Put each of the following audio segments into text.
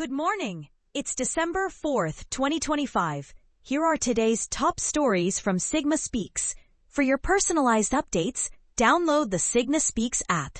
Good morning. It's December 4th, 2025. Here are today's top stories from Sigma Speaks. For your personalized updates, download the Sigma Speaks app.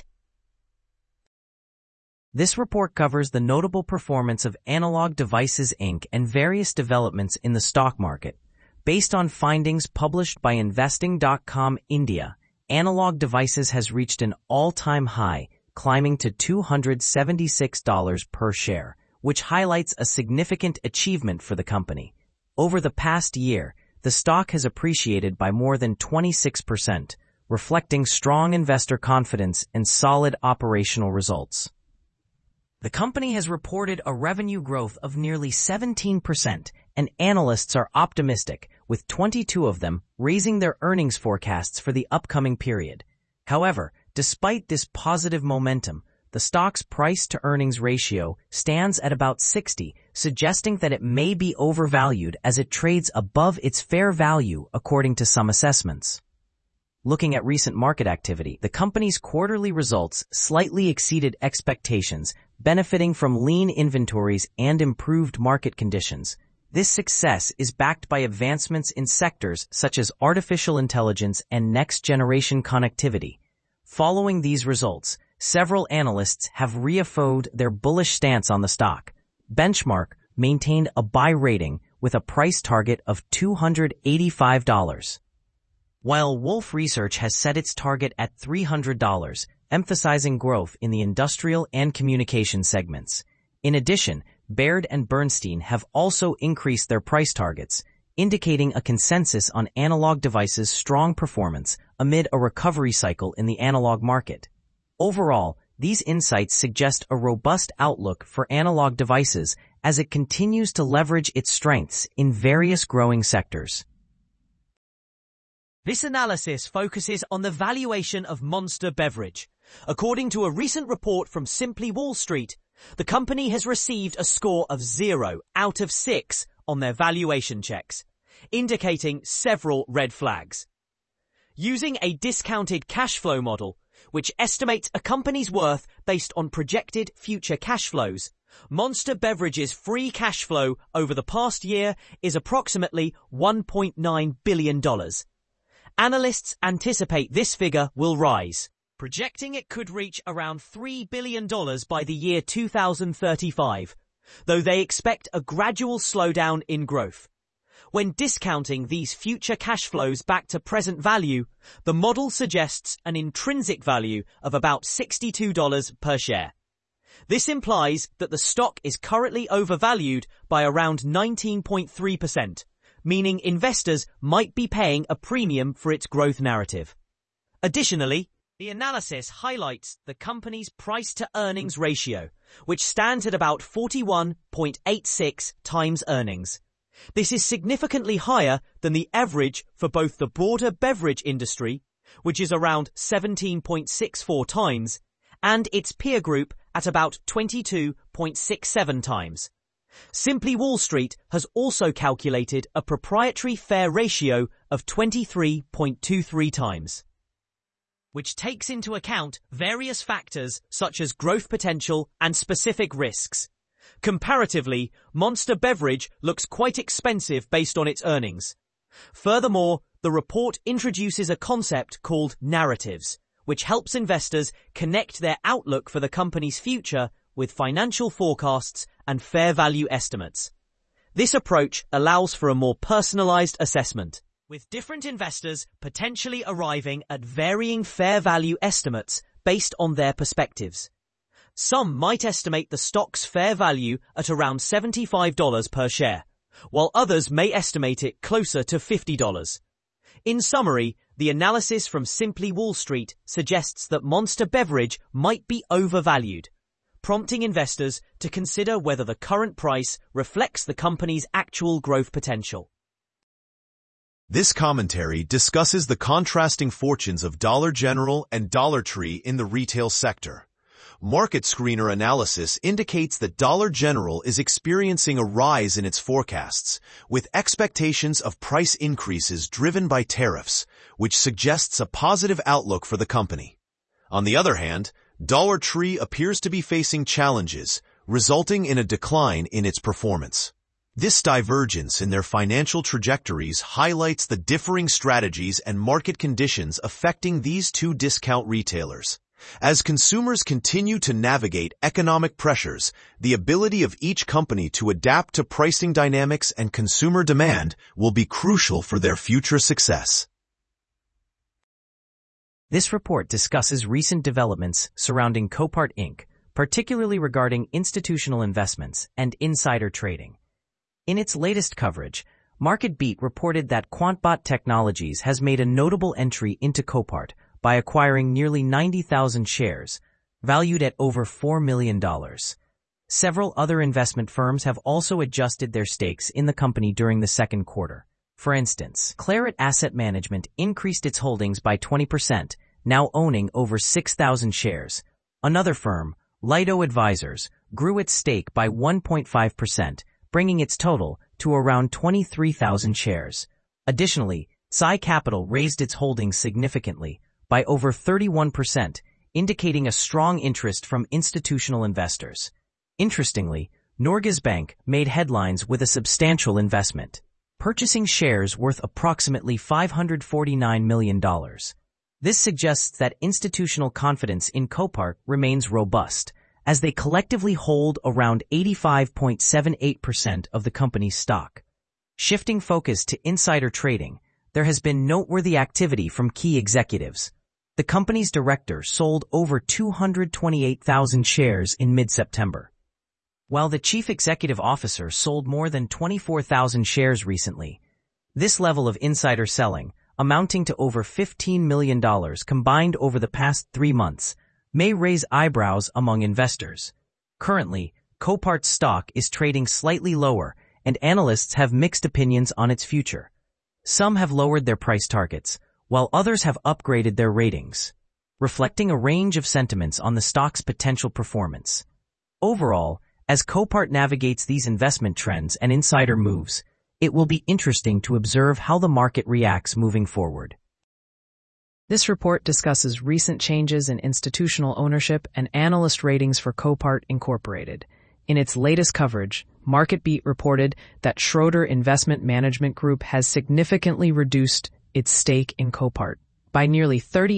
This report covers the notable performance of Analog Devices Inc. and various developments in the stock market. Based on findings published by Investing.com India, Analog Devices has reached an all-time high, climbing to $276 per share, which highlights a significant achievement for the company. Over the past year, the stock has appreciated by more than 26%, reflecting strong investor confidence and solid operational results. The company has reported a revenue growth of nearly 17%, and analysts are optimistic, with 22 of them raising their earnings forecasts for the upcoming period. However, despite this positive momentum, the stock's price-to-earnings ratio stands at about 60, suggesting that it may be overvalued as it trades above its fair value according to some assessments. Looking at recent market activity, the company's quarterly results slightly exceeded expectations, benefiting from lean inventories and improved market conditions. This success is backed by advancements in sectors such as artificial intelligence and next-generation connectivity. Following these results, several analysts have reaffirmed their bullish stance on the stock. Benchmark maintained a buy rating with a price target of $285. While Wolfe Research has set its target at $300, emphasizing growth in the industrial and communication segments. In addition, Baird and Bernstein have also increased their price targets, indicating a consensus on Analog Devices' strong performance amid a recovery cycle in the analog market. Overall, these insights suggest a robust outlook for Analog Devices as it continues to leverage its strengths in various growing sectors. This analysis focuses on the valuation of Monster Beverage. According to a recent report from Simply Wall Street, the company has received a score of 0 out of 6 on their valuation checks, indicating several red flags. Using a discounted cash flow model, which estimates a company's worth based on projected future cash flows, Monster Beverage's free cash flow over the past year is approximately $1.9 billion. Analysts anticipate this figure will rise, projecting it could reach around $3 billion by the year 2035, though they expect a gradual slowdown in growth. When discounting these future cash flows back to present value, the model suggests an intrinsic value of about $62 per share. This implies that the stock is currently overvalued by around 19.3%, meaning investors might be paying a premium for its growth narrative. Additionally, the analysis highlights the company's price-to-earnings ratio, which stands at about 41.86 times earnings. This is significantly higher than the average for both the broader beverage industry, which is around 17.64 times, and its peer group at about 22.67 times. Simply Wall Street has also calculated a proprietary fair ratio of 23.23 times, which takes into account various factors such as growth potential and specific risks. Comparatively, Monster Beverage looks quite expensive based on its earnings. Furthermore, the report introduces a concept called narratives, which helps investors connect their outlook for the company's future with financial forecasts and fair value estimates. This approach allows for a more personalized assessment, with different investors potentially arriving at varying fair value estimates based on their perspectives. Some might estimate the stock's fair value at around $75 per share, while others may estimate it closer to $50. In summary, the analysis from Simply Wall Street suggests that Monster Beverage might be overvalued, prompting investors to consider whether the current price reflects the company's actual growth potential. This commentary discusses the contrasting fortunes of Dollar General and Dollar Tree in the retail sector. Market Screener analysis indicates that Dollar General is experiencing a rise in its forecasts, with expectations of price increases driven by tariffs, which suggests a positive outlook for the company. On the other hand, Dollar Tree appears to be facing challenges, resulting in a decline in its performance. This divergence in their financial trajectories highlights the differing strategies and market conditions affecting these two discount retailers. As consumers continue to navigate economic pressures, the ability of each company to adapt to pricing dynamics and consumer demand will be crucial for their future success. This report discusses recent developments surrounding Copart Inc., particularly regarding institutional investments and insider trading. In its latest coverage, MarketBeat reported that QuantBot Technologies has made a notable entry into Copart by acquiring nearly 90,000 shares, valued at over $4 million. Several other investment firms have also adjusted their stakes in the company during the second quarter. For instance, Claret Asset Management increased its holdings by 20%, now owning over 6,000 shares. Another firm, Lido Advisors, grew its stake by 1.5%, bringing its total to around 23,000 shares. Additionally, Psy Capital raised its holdings significantly, by over 31%, indicating a strong interest from institutional investors. Interestingly, Norges Bank made headlines with a substantial investment, purchasing shares worth approximately $549 million. This suggests that institutional confidence in Copart remains robust, as they collectively hold around 85.78% of the company's stock. Shifting focus to insider trading, there has been noteworthy activity from key executives. The company's director sold over 228,000 shares in mid-September, while the chief executive officer sold more than 24,000 shares recently. This level of insider selling, amounting to over $15 million combined over the past 3 months, may raise eyebrows among investors. Currently, Copart's stock is trading slightly lower, and analysts have mixed opinions on its future. Some have lowered their price targets, while others have upgraded their ratings, reflecting a range of sentiments on the stock's potential performance. Overall, as Copart navigates these investment trends and insider moves, it will be interesting to observe how the market reacts moving forward. This report discusses recent changes in institutional ownership and analyst ratings for Copart Incorporated. In its latest coverage, MarketBeat reported that Schroeder Investment Management Group has significantly reduced its stake in Copart by nearly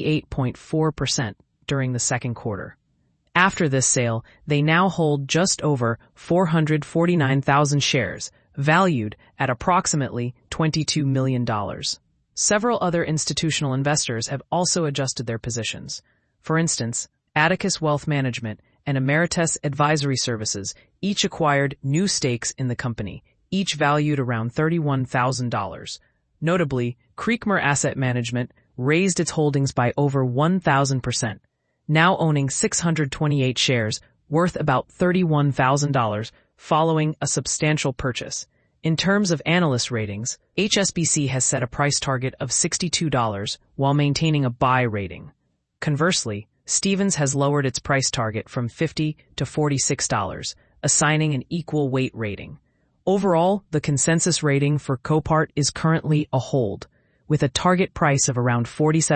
38.4% during the second quarter. After this sale, they now hold just over 449,000 shares, valued at approximately $22 million. Several other institutional investors have also adjusted their positions. For instance, Atticus Wealth Management and Emeritus Advisory Services each acquired new stakes in the company, each valued around $31,000. Notably, Creekmur Asset Management raised its holdings by over 1,000%, now owning 628 shares worth about $31,000 following a substantial purchase. In terms of analyst ratings, HSBC has set a price target of $62 while maintaining a buy rating. Conversely, Stephens has lowered its price target from $50 to $46, assigning an equal weight rating. Overall, the consensus rating for Copart is currently a hold, with a target price of around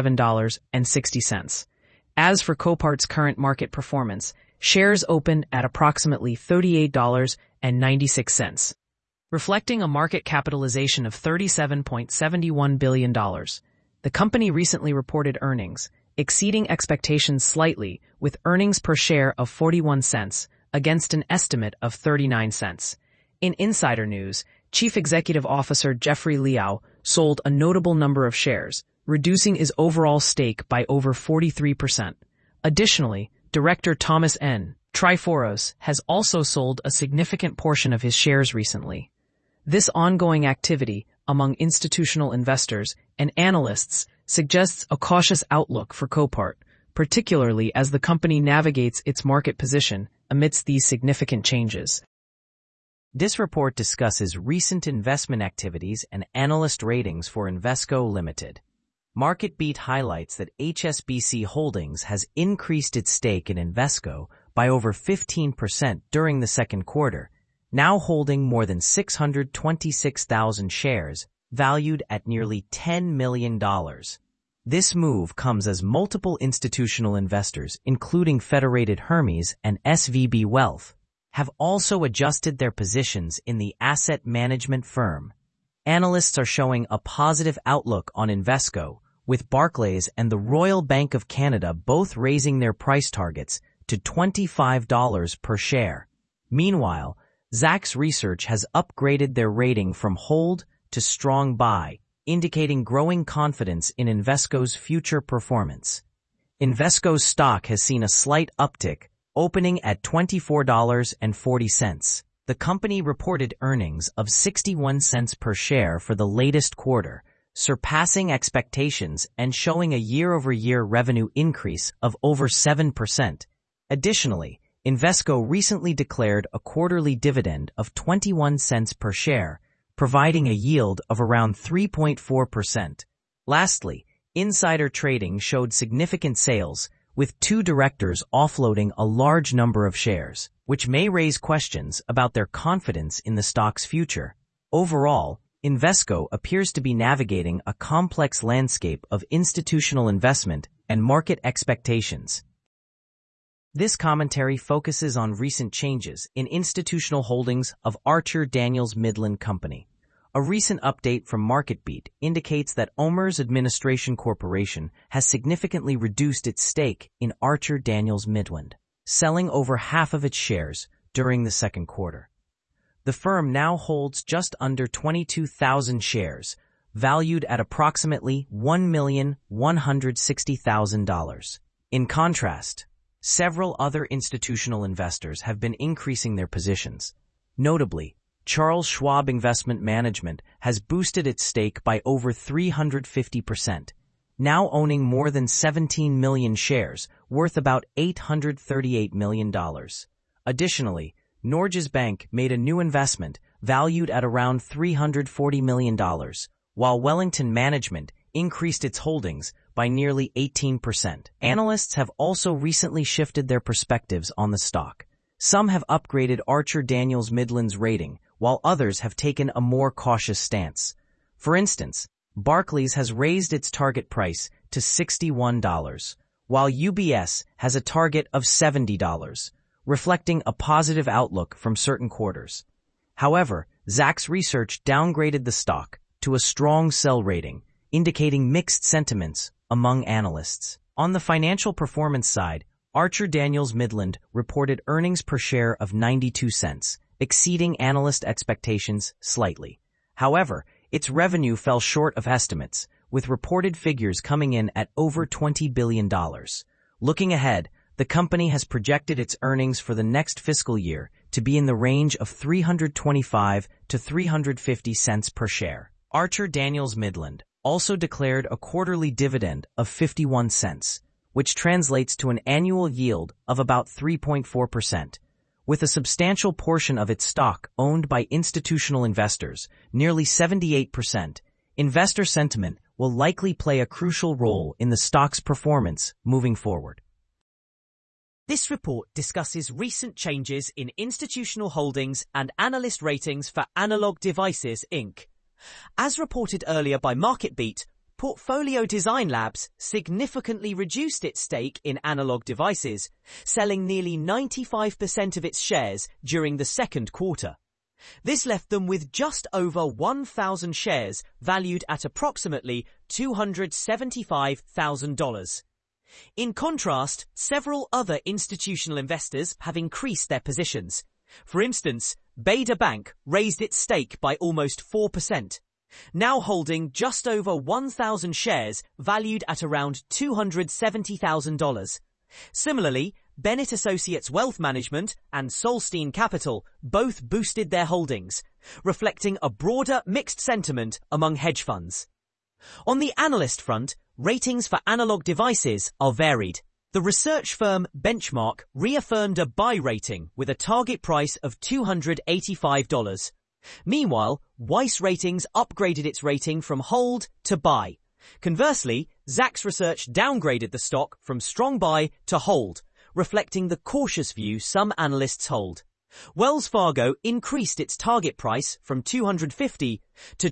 $47.60. As for Copart's current market performance, shares opened at approximately $38.96, reflecting a market capitalization of $37.71 billion. The company recently reported earnings, exceeding expectations slightly, with earnings per share of 41 cents against an estimate of 39 cents. In insider news, Chief Executive Officer Jeffrey Liao sold a notable number of shares, reducing his overall stake by over 43%. Additionally, Director Thomas N. Triforos has also sold a significant portion of his shares recently. This ongoing activity among institutional investors and analysts suggests a cautious outlook for Copart, particularly as the company navigates its market position amidst these significant changes. This report discusses recent investment activities and analyst ratings for Invesco Limited. MarketBeat highlights that HSBC Holdings has increased its stake in Invesco by over 15% during the second quarter, now holding more than 626,000 shares, valued at nearly $10 million. This move comes as multiple institutional investors, including Federated Hermes and SVB Wealth, have also adjusted their positions in the asset management firm. Analysts are showing a positive outlook on Invesco, with Barclays and the Royal Bank of Canada both raising their price targets to $25 per share. Meanwhile, Zacks Research has upgraded their rating from hold to strong buy, indicating growing confidence in Invesco's future performance. Invesco's stock has seen a slight uptick, opening at $24.40. The company reported earnings of 61 cents per share for the latest quarter, surpassing expectations and showing a year-over-year revenue increase of over 7%. Additionally, Invesco recently declared a quarterly dividend of 21 cents per share, providing a yield of around 3.4%. Lastly, insider trading showed significant sales, with two directors offloading a large number of shares, which may raise questions about their confidence in the stock's future. Overall, Invesco appears to be navigating a complex landscape of institutional investment and market expectations. This commentary focuses on recent changes in institutional holdings of Archer Daniels Midland Company. A recent update from MarketBeat indicates that OMERS Administration Corporation has significantly reduced its stake in Archer Daniels Midland, selling over half of its shares during the second quarter. The firm now holds just under 22,000 shares, valued at approximately $1,160,000. In contrast, several other institutional investors have been increasing their positions. Notably, Charles Schwab Investment Management has boosted its stake by over 350%, now owning more than 17 million shares, worth about $838 million. Additionally, Norges Bank made a new investment valued at around $340 million, while Wellington Management increased its holdings by nearly 18%. Analysts have also recently shifted their perspectives on the stock. Some have upgraded Archer Daniels Midland's rating, while others have taken a more cautious stance. For instance, Barclays has raised its target price to $61, while UBS has a target of $70, reflecting a positive outlook from certain quarters. However, Zacks Research downgraded the stock to a strong sell rating, indicating mixed sentiments among analysts. On the financial performance side, Archer Daniels Midland reported earnings per share of 92 cents, exceeding analyst expectations slightly. However, its revenue fell short of estimates, with reported figures coming in at over $20 billion. Looking ahead, the company has projected its earnings for the next fiscal year to be in the range of 325 to 350 cents per share. Archer Daniels Midland also declared a quarterly dividend of 51 cents, which translates to an annual yield of about 3.4%. With a substantial portion of its stock owned by institutional investors, nearly 78%, investor sentiment will likely play a crucial role in the stock's performance moving forward. This report discusses recent changes in institutional holdings and analyst ratings for Analog Devices, Inc. As reported earlier by MarketBeat, Portfolio Design Labs significantly reduced its stake in Analog Devices, selling nearly 95% of its shares during the second quarter. This left them with just over 1,000 shares valued at approximately $275,000. In contrast, several other institutional investors have increased their positions. For instance, Baader Bank raised its stake by almost 4%, now holding just over 1,000 shares valued at around $270,000. Similarly, Bennett Associates Wealth Management and Solstein Capital both boosted their holdings, reflecting a broader mixed sentiment among hedge funds. On the analyst front, ratings for Analog Devices are varied. The research firm Benchmark reaffirmed a buy rating with a target price of $285. Meanwhile, Weiss Ratings upgraded its rating from hold to buy. Conversely, Zacks Research downgraded the stock from strong buy to hold, reflecting the cautious view some analysts hold. Wells Fargo increased its target price from $250 to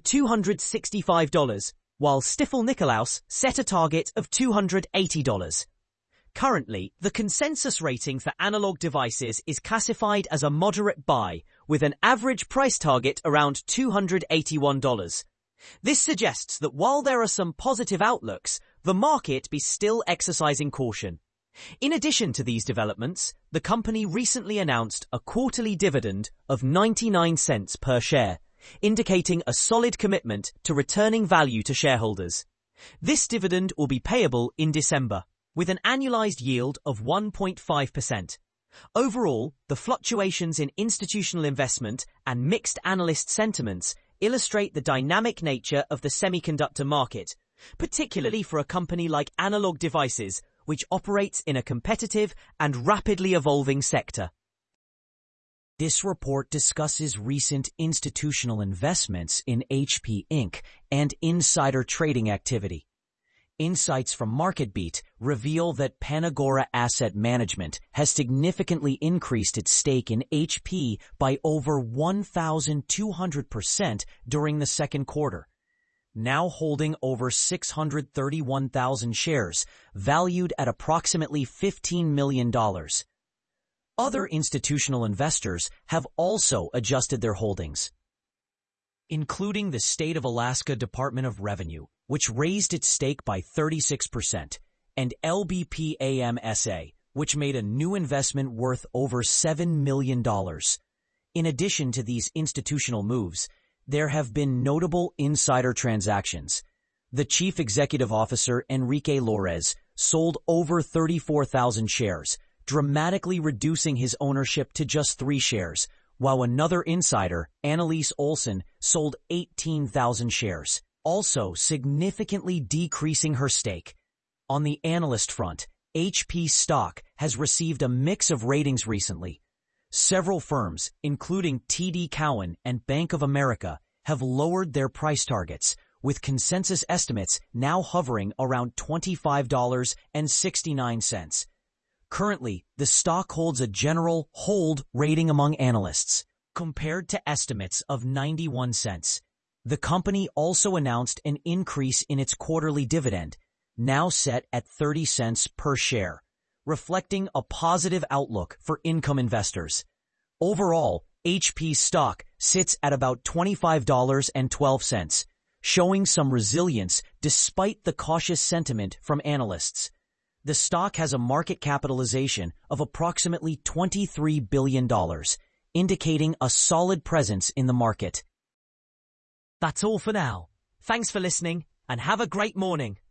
$265, while Stifel Nicolaus set a target of $280. Currently, the consensus rating for Analog Devices is classified as a moderate buy, with an average price target around $281. This suggests that while there are some positive outlooks, the market be still exercising caution. In addition to these developments, the company recently announced a quarterly dividend of 99 cents per share, indicating a solid commitment to returning value to shareholders. This dividend will be payable in December, with an annualized yield of 1.5%. Overall, the fluctuations in institutional investment and mixed analyst sentiments illustrate the dynamic nature of the semiconductor market, particularly for a company like Analog Devices, which operates in a competitive and rapidly evolving sector. This report discusses recent institutional investments in HP Inc. and insider trading activity. Insights from MarketBeat reveal that Panagora Asset Management has significantly increased its stake in HP by over 1,200% during the second quarter, now holding over 631,000 shares, valued at approximately $15 million. Other institutional investors have also adjusted their holdings, including the State of Alaska Department of Revenue, which raised its stake by 36%, and LBP-AM SA, which made a new investment worth over $7 million. In addition to these institutional moves, there have been notable insider transactions. The chief executive officer, Enrique Lores, sold over 34,000 shares, dramatically reducing his ownership to just 3 shares, while another insider, Annalise Olson, sold 18,000 shares, also significantly decreasing her stake. On the analyst front, HP stock has received a mix of ratings recently. Several firms, including TD Cowen and Bank of America, have lowered their price targets, with consensus estimates now hovering around $25.69. Currently, the stock holds a general hold rating among analysts, compared to estimates of 91 cents. The company also announced an increase in its quarterly dividend, now set at 30 cents per share, reflecting a positive outlook for income investors. Overall, HP stock sits at about $25.12, showing some resilience despite the cautious sentiment from analysts. The stock has a market capitalization of approximately $23 billion, indicating a solid presence in the market. That's all for now. Thanks for listening and have a great morning.